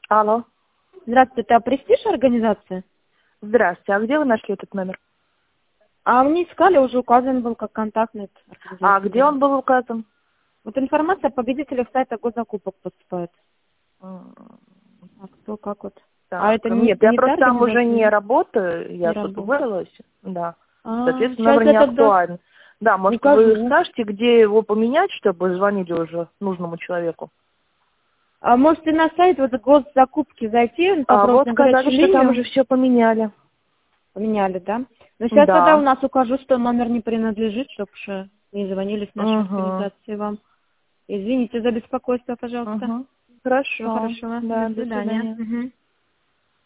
Алло. Здравствуйте, это Престиж организация? Здравствуйте. А где вы нашли этот номер? А мне искали, уже указан был как контактный. А где он был указан? Вот информация о победителях сайта госзакупок поступает. М, А кто, как вот? А Так, это нет, я не та просто там уже организация? не работаю, я Не тут работает. уволилась, да. Соответственно, Сейчас номер не я тогда актуален. Да, может, вы укажу. скажете, где его поменять, чтобы звонили уже нужному человеку? А можете на сайт вот госзакупки зайти, А попробовать вот на сказали, горячую что там линию. уже все поменяли. Поменяли, да? Но сейчас тогда у Да. нас укажу, что номер не принадлежит, чтобы уже не звонили с нашей Угу. организации вам. Извините за беспокойство, пожалуйста. Угу. Всего Хорошо. хорошего. До Да, до свидания. свидания. Мгм.